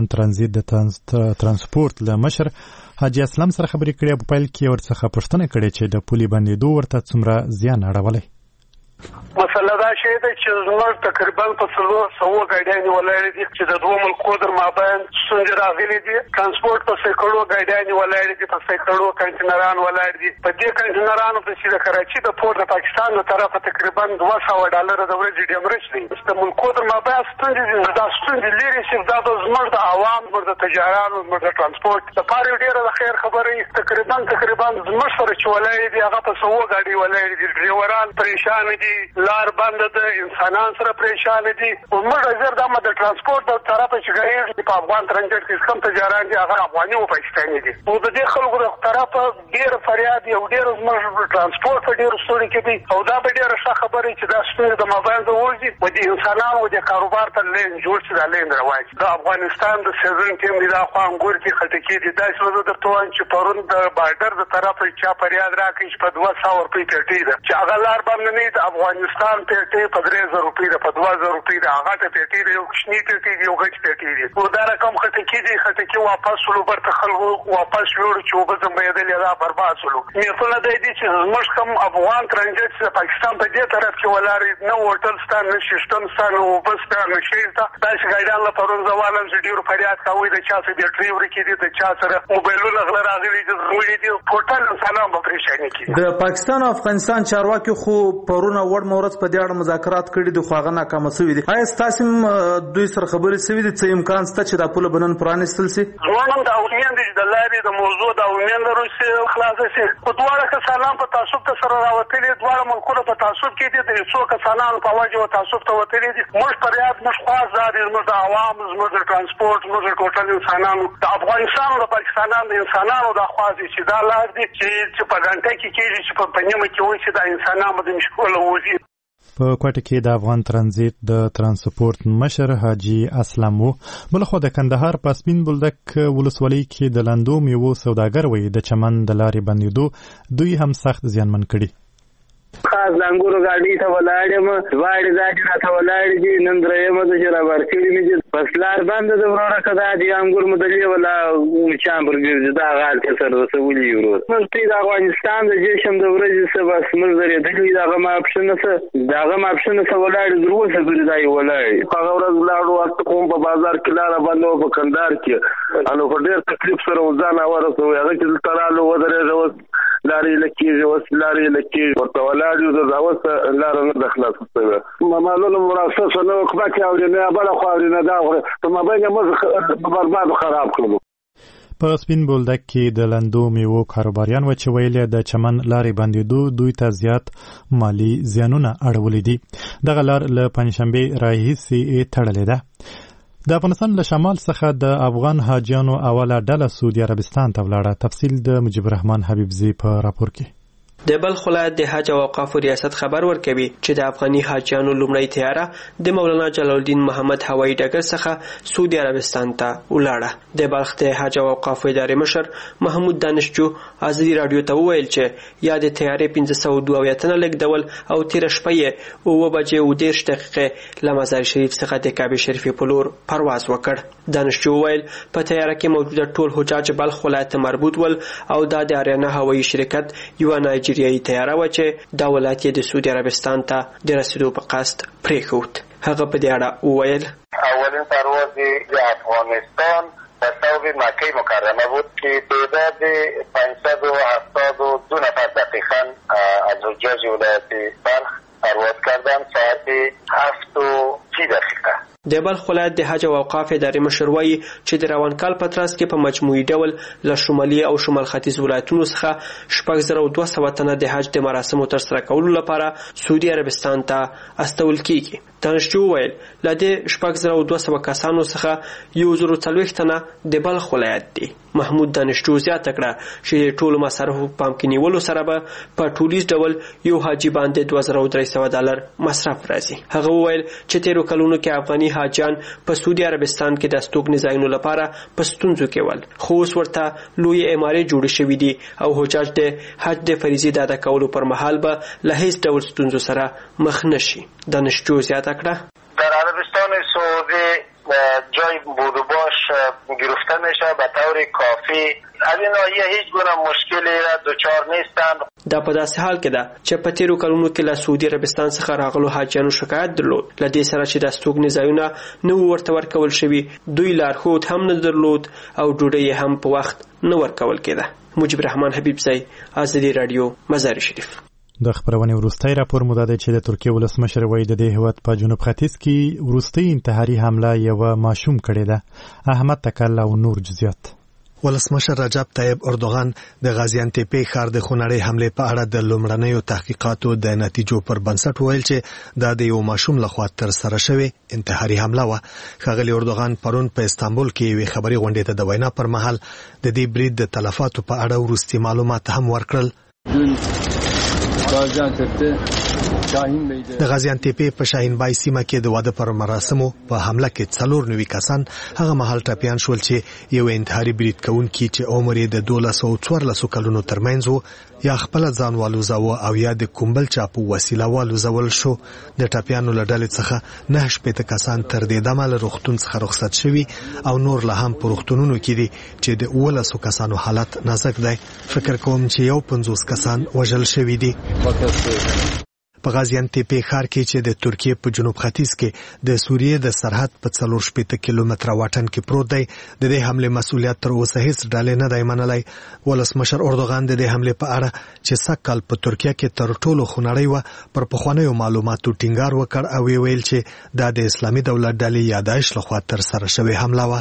افغان ترانزیت د ترانسپورت له مشر حاجی اسلم سره خبرې کړې. په پیل کې ورڅخه پوښتنه کړې چې د پولي بندېدو ورته څومره زیان اړولی. مسله دا شی ده چې زموږ تقریبا په 400 ګاډیانې ولاړې دي چې د دوه ملکو در مابین ستونزې راغلي دي. ترانسپورت په سیکړو ګاډیانې ولاړې دي، په سیکړو کنټینران ولاړ دي. په دې کنټینرانو پسې د کراچي د پورت د پاکستان له طرفه تقریبا $200 د ورځې ډیمرج دی. د ملکو در مابین ستونزې دي. دا ستونزې لري چې دا د زموږ د عوام، زموږ د تجارانو، زموږ د ترانسپورت لپاره ډېره د خیر خبره وي. تقریبا زموږ سره چې ولاړې دي هغه په 100 ګاډۍ ولاړې دي. ډریوران پریشان دي، لار بند ده، انسانان سره پریشان دي. موږ زر د ترانسپورت د طرفه چې غیر په افغان ترانزیت کې کوم تجاران دي هغه افغاني او پاکستاني دي. او د دې خلکو د طرفه ډېر فریاد یو ډېر زموږ ترانسپورت په ډېر ستونزې کې دي. او دا به ډېره ښه خبره چې دا ستونزې د مابین د وځي او د انسانانو او د کاروبار ته لین جوړ شي، دا لین رواج. د افغانستان د سیزن ټیم دی دا خو انګور کې خټکي دي. دا څه زه درته وایم چې پرون د بارډر د طرفه چا فریاد راکړي چې په 200 روپۍ پیټۍ ده چې هغه لار بند نه د افغانستان پیټۍ په 3000 روپۍ ده، په 2000 روپۍ ده. هغه ته پیټۍ ده، یو کوچنۍ پیټۍ ده، یو غټ پیټۍ ده. او دا رقم خټکي دي، خټکي واپس شلو برته خلکو واپس وړو چې وبه زمبېدل یا برباد شلو. میفونه دی چې زموږ کوم افغان ترانزیت چې پاکستان په دې طرف کې ولاړې نه هوټل ستا نه سیستم ستا نه اوبه ستا نه شی ستا. داسې ګاډیان له پرون زه وایم چې ډېرو فریاد کوي د چا څه بیټرۍ ورکې دي، د چا سره موبایلونه غله راغلي دي، زړولي دي. ټوټل انسانان به پریشاني کړي. د پاکستان او افغانستان چارواکي خو پرون وړ مورز په دې اړه مذاکرات کړي دي، خو هغه ناکامه شوي دي. آیا ستاسو دوی سره خبرې شوي دي؟ څه امکان شته چې دا پوله بنن پرانیستل شي؟ زموږ هم دا امید دی چې د لارې د موضوع دا امید لرو چې خلاصه شي. خو دواړه کسانان په تعصب ته سره راوتلي، دواړه ملکونه په تعصب کې دي. د څو کسانانو په وجه و تعصب ته وتلي دي. موږ فریاد موږ خواست دا دی زموږ د عوام، زموږ د ترانسپورت، زموږ د ټوټل انسانانو، د افغانستان او د پاکستان د انسانانو دا خواست دی چې دا لار دی چې په ګنټه کې کېږي چې په نیمه کې وایي چې دا انسانان به د مشکله وځي. په کوټه کې د افغان ترانزیت د ترانسپورت مشر حاجی اسلم وو. بلخو د کندهار په سپین بولدک ولسوالۍ کې د لاندو میوو سوداګر وایي د چمن د لارې بندېدو دوی هم سخت زیانمن کړي. خاص د انګورو ګاډۍ ته ولاړم، واړې ځاټې راته ولاړې دي. نن درېیمه ده چې رابر کړي مې دي. بس لار بنده ده وروره که دا دي انګور مدلې ولا چامبر ګرځي دا غال کې سر رسولي ورور. موږ ته د افغانستان د جشن د ورځې څه بس موږ درېدلي د هغه ماپشنه څه د هغه ماپشنه څه ولاړې تر اوسه پورې دا یې ولاړې. هغه ورځ ولاړو هلته کوم په بازار کې لاره بنده وه په کندهار کې. نو خو ډېر تکلیف سره ځان ورسوي. هغه چې دلته رالو ودرېږه اوس لارې لکېږي، اوس لارې لکېږي ورته ولاړ یو د اوس لاره نه ده خلاصه شوې. معلومه مراسسه نه حکومت یې اورېنه بله خوا اورېنه دا په مابین یې موږ برباد خراب کړلو. په سپین بولدک کې د لاندو میوو کاروباریان و چې ویلې د چمن لارې بندېدو دوی ته زیات مالی زیانونه اړولي دي. دغه لار له پنجشنبې راهیسې تړلې ده. د افغانستان له شمال څخه د افغان حاجیانو اوله ډله سعودي عربستان ته ولاړه. تفصیل د مجيب الرحمن حبیبزی په راپور کې. د بلخ ولایت د حج او اوقاف ریاست خبر ورکوي چې د افغاني حاجیانو لومړی تیاره د مولانا جلال الدین محمد هوایي ډګر څخه سعودي عربستان ته ولاړه. د بلخ د حج او اوقاف ادارې مشر محمود دانشجو ازادي رادیو ته وویل چې یا د تیارې 502 تنه لیږدول او تیر شپه یې 9:10 له مزار شریف څخه د کعبه شریفې په لور پرواز وکړ. دانشجو وویل په تیاره کې موجوده ټول حجاج بلخ ولایت ته مربوط ول او دا د اریانا هوایي شرکت یو نایجیریایي تیاره و چې دا ولایت د سعودي عربستان ته د رسیدو په قصد پرېښود. هغه په دې اړه وویل اولین پرواز د افغانستان به صوب مکه مکرمه بود که تعداد 572 نفر دقیقاً از حجاج ولایت بلخ پرواز کردند ساعت 7:30. د بلخ ولایت د حج او اوقاف ادارې مشر وایي چې د روان کال په ترڅ کې په مجموعي ډول له شمالي او شمال ختیځ ولایتونو څخه 6200 تنه د حج د مراسمو ترسره کولو لپاره سعودي عربستان ته استول کیږي. دانشجو ویل له دې 6200 کسانو څخه 1040 تنه د بلخ ولایت دي. محمود دانشجو زیاته کړه چې ټول مصارف پام کې نیولو سره به په ټولیز ډول یو حاجی باندې $2300 مصرف راځي. هغه ویل چې تیرو کلونو کې افغاني حاجیان په سعودي عربستان کې د استوګنې ځایونو لپاره په ستونزو کې ول، خو اوس ورته لوی عمارې جوړې شوې دي او حجاج د حج د فریضې د ادا کولو پر مهال به له هیڅ ډول ستونزو سره مخ نشي. دانشجو زیاته کړه در عربستان سعودی جای بود و باش گرفته میشه به طور کافی. از این ناحیه هیچ گونه مشکلی را دچار نیستند. دا په داسې حال کې ده چې په تیرو کلونو کې له سعودي عربستان څخه راغلو حاجیانو شکایت درلود له دې سره چې د استوګنې ځایونه نه ورته ورکول شوي، دوی لارښود هم نه درلود او ډوډۍ هم په وخت نه ورکول کېده. مجيب رحمان حبیبزی، ازادي رادیو، مزار شریف. د خبرونې وروستی راپور مو دا دی چې د ترکیې ولسمشر وایي د دې هیواد په جنوب ختیځ کې وروستۍ انتحاري حمله یوه ماشوم کړې ده. احمد تکل او نور جزئیات. ولسمشر رجب طیب اردوغان د غازیانتپې ښار د خونړۍ حملې په اړه د لومړنیو تحقیقاتو د نتیجو پر بنسټ ویل چې دا د یو ماشوم لخوا تر سره شوې انتحاري حمله وه. ښاغلي اردوغان پرون په استانبول کې یوې خبري غونډې ته د وینا پر مهال د دې برید د تلفاتو په اړه وروستي معلومات هم ورکړل. د غازیانتپې په شاهینبای سیمه کې د واده پر مراسمو په حمله کې 4 کسان هغه مهال ټپیان شول چې یو انتحاري برید کوونکی چې عمر یې د 12 او 14 کلونو ترمنځ و یا خپل ځان والوزاوه او یا د کومبل چاپو وسیله والوزول شو. د ټپیانو له ډلې څخه 9 کسان تر دې دمه له روغتون څخه رخصت شوي او نور لا هم په روغتونونو کې دي چې د 12 کسانو حالت نازک دی. فکر کوم چې یو 50 کسان وژل شوي دي. په غازیانتپې ښار کې چې د ترکیې په جنوب ختیځ کې د سوریې د سرحد په 4 کیلومتره واټن کې پروت دی. د دې حملې مسؤلیت تر اوسه هیڅ ډلې نه دی منلی. ولسمشر اردوغان د دې حملې په اړه چې سږکال په ترکیه کې تر ټولو خونړۍ وه پر پخوانیو معلوماتو ټینګار وکړ او ویل چې دا د اسلامي دولت ډلې یا داعش لخوا تر سره شوې حمله وه.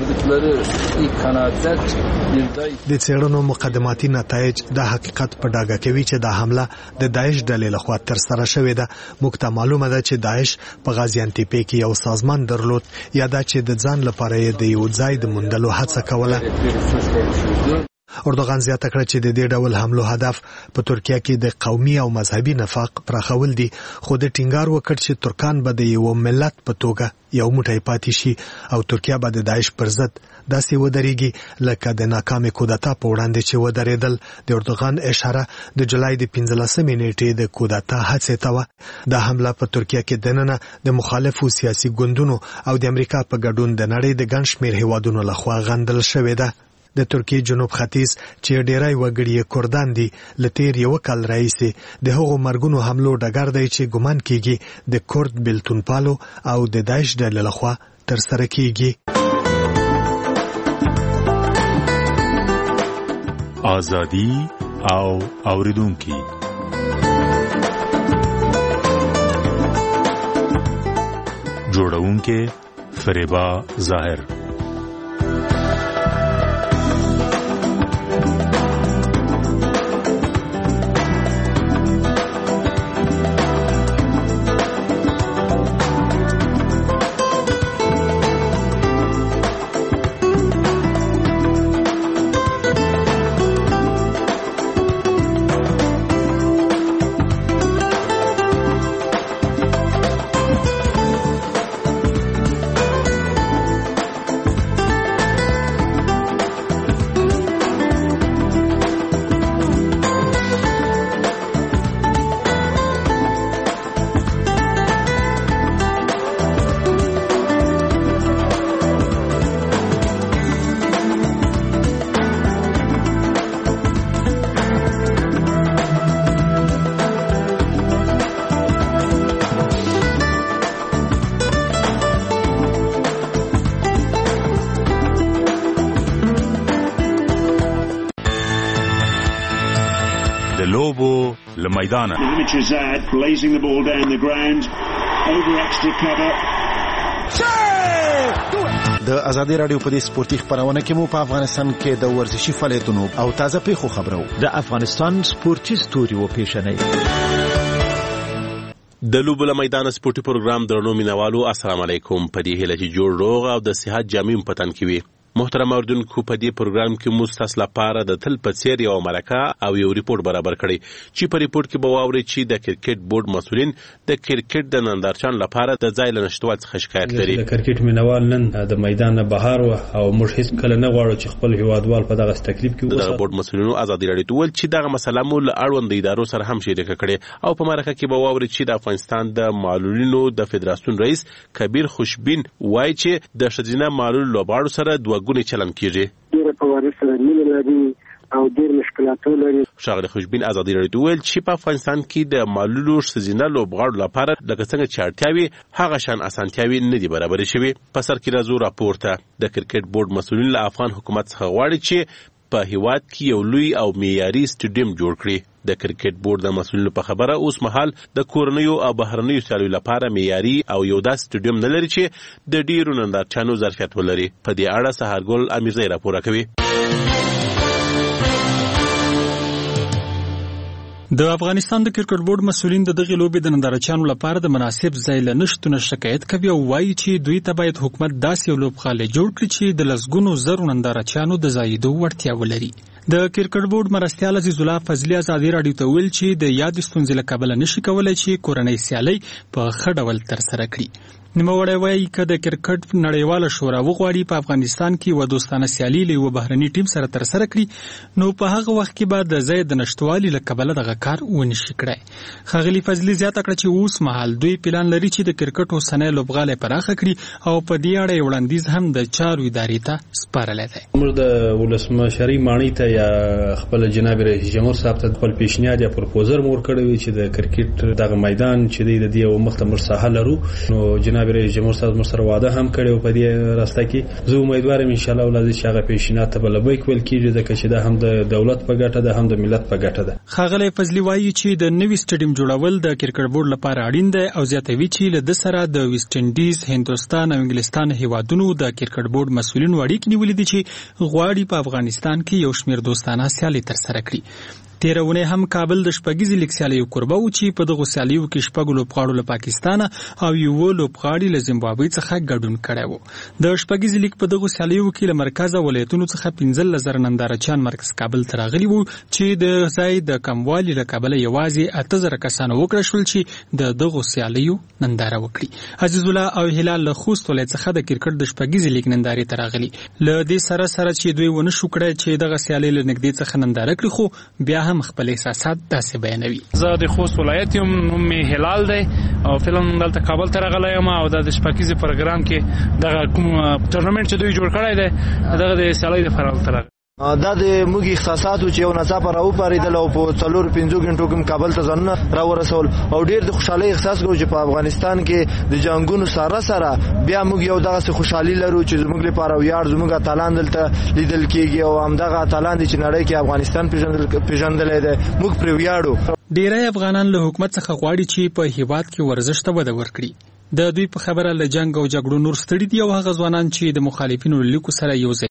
د څېړنو مقدماتي نتایج دا حقیقت په ډاګه کوي چې دا حمله د داعش ډلې لخوا تر سره شوې ده. موږ ته معلومه ده چې داعش په غازیانتپې کې یو سازمان درلود یا دا چې د ځان لپاره یې د یو ځای د موندلو هڅه کوله. اردوغان زیاته کړه چې د دې ډول حملو هدف په ترکیه کې د قومي او مذهبي نفاق پراخول دي، خو د ټینګار وکړ چې ترکان به د یو ملت په توګه یو موټی پاتې شي او ترکیه به د داعش پر ضد داسې ودرېږي لکه د ناکامې کودتا په وړاندې چې ودرېدل. د اردوغان اشاره د جولای د 15 نیټې د کودتا هڅې ته وه. دا حمله په ترکیه کې دننه د مخالفو سیاسي ګوندونو او د امریکا په ګډون د نړۍ د ګڼ شمېر هیوادونو لخوا غندل شوې ده. د ترکیې جنوب ختیځ چې ډیری وګړي کردان دي له تیر یو کال راهیسې د هغو مرګونو حملو ډګر دی چې ګمان کیږي د کرد بلتونپالو او د داعش ډلې لخوا تر سره کیږي. ازادي او اوریدونکي جوړونکي فریبا ظاهر. لوبو لمیدانه blazing the ball down the ground over extra cover. د ازادي رادیو په دې سپورتي خبرونه کې مو په افغانستان کې د ورزشي فعالیتونو او تازه پیښو خبرو د افغانستان سپورتي ستوري و پیښنې د لوبو لمیدانه سپورتي پروګرام درنو مینوالو السلام علیکم. په دې هیله چې جوړ روغ او د صحت جامع پتن کې وي. محترم اوریدونکو په دې پروګرام کې مستس لپاره د تل په څیر یو مرکه او یو ریپورت برابر کړی چې په ریپورت کې به واوري چې د کرکټ بورډ مسولین د کرکټ د نندارچان لپاره د ځای له نشټوالي څخه شکایت لري. د کرکټ مینوال نن د میدان بهار او موږ هیڅ کله نه غواړو چې خپل هیوادوال په دغه تکلیف کې د بورډ مسولینو ازادي راډیو ته ویل چې دغه مسله مو له اړوند ادارو سره هم شریک کړي او په مرکه کې به واوري چې د افغانستان د معلولینو د فدراسیون رئیس کبیر خوشبین وایي چې د ښځینه معلول لوبغاړو سره دوه ګونی چلن کیږي. ډېر په واره سره مینه لري او ډېر مشکلات لري. ښاغلي خوشبین ازادي راډیو ته ویل چې په افغانستان کې د معلولو ښځینه لوبغاړو لپاره لکه څنګه چې اړتیاوي هغه شان اسانتیاوي نه دي برابرې شوي. په سر کې راځو راپورته د کرکټ بورډ مسؤلین له افغان حکومت څخه غواړي چې په هیواد کې یو لوی او معیاري سټیډیم جوړ کړي. د کرکټ بورډ د مسؤلینو په خبره اوس مهال د کورنیو او بهرنیو سیالیو لپاره معیاري او یو داسې سټیډیم نه لري چې د ډیرو نندارچیانو ظرفیت ولري. په دې اړه سهارګل امیرزی راپور کوي. د افغانستان د کرکټ بورډ مسؤلین د دغه لوبې د نندارچیانو لپاره د مناسب ځای له نشټونه شکایت کوي او وایي چې دوی ته باید حکومت داسې یو لوبغالی جوړ کړي چې د لسګونو زرو نندارچیانو د ځایېدو وړتیا ولري. د کرکټ بورډ مرستیال عزیز الله فضلي ازادي راډیو ته ویل چې د یاد ستونزې له کبله نشي کولای چې کورنۍ سیالۍ په ښه ډول ترسره کړي. نوموړی وایي که د کرکټ نړیواله شورا وغواړي په افغانستان کې یوه دوستانه سیالي له یوه بهرني ټیم سره ترسره کړي نو په هغه وخت کې به د ځای د نشتوالي له کبله دغه کار ونشي کړی. ښاغلي فضلي زیاته کړه چې اوس مهال دوی پلان لري چې د کرکټ اوسنی لوبغالی پراخه کړي او په دې اړه یو وړاندیز هم د چارو ادارې ته سپارلی دی. موږ د ولسمشرۍ ماڼۍ ته یا خپل جناب رئیس جمهور صاحب ته خپل پیشنهاد یا پروپوزل مور کړی وي چې د کرکټ دغه میدان چې دی د دې یو مخته موږ ساحه لرو نو جناب رئیس جمهور صاحب سره واده هم کړی په دې راسته کې زه امیدوارم ان شاء الله ولادي چې هغه پیشنهاد ته بلبیک ویل کیږي ځکه چې دا هم د دولت په ګټه ده هم د ملت په ګټه ده. ښاغلی فضلي وایي چې د نوي سټیډیم جوړول د کرکټ بورډ لپاره اړین دی او زیاتوي چې له ده سره د ویسټ انډیز، هندوستان او انګلستان هیوادونو د کرکټ بورډ مسؤلینو اړیکې نیولې دي چې غواړي په افغانستان کې یو شمېر دوستانه سیالۍ ترسره کړي. تیره اونۍ هم کابل د شپږیزې لیګ سیالیو کوربه و چې په دغو سیالیو کې شپږو لوبغاړو له پاکستانه او یوه لوبغاړي له زیمبابوې څخه ګډون کړی و. د شپږیزې لیګ په دغو سیالیو کې له مرکزه ولایتونو څخه 15,000 نندارچیان مرکز کابل ته راغلي وو چې د ځای د کموالي له کبله یوازې 8,000 کسانو وکړه شول چې د دغو سیالیو ننداره وکړي. عزیز الله او هلال له خوست ولایت څخه د کرکټ د شپږیزې لیګ نندارې ته راغلي. له دې سره سره چې دوی ونه شو کړی چې دغه سیالۍ له نږدې څخه ننداره کړي خو بیا هم خپل احساسات داسې بیانوي. زه د خوست ولایت یم، نوم مې هلال دی او فعلا دلته کابل ته راغلی یم او د شپږیزې پروګرام کې دغه کوم ټورنمنټ چې دوی جوړ کړی دی دغه د سیالۍ لپاره دلته راغلی. دا د موږ احساسات چې یو ناڅاپه راوپارېدل او په 4-5 غنټو کې کابل ته ځانونه راورسول او ډېر د خوشحالۍ احساس کوو چې په افغانستان کې د جنګونو سره بیا موږ یو دغسې خوشحالي لرو چې زموږ لپاره ویاړ زموږ اتلان دلته لیدل کېږي او همدغه اتلان دي چې نړۍ کې افغانستان پېژندلی دی، موږ پرې ویاړو. ډېری افغانان له حکومت څخه غواړي چې په هېواد کې ورزش ته وده ورکړي. د دوی په خبره له جنګ او جګړو نور ستړي دي او هغه ځوانان چې د مخالفینو له لیکو سره یو ځای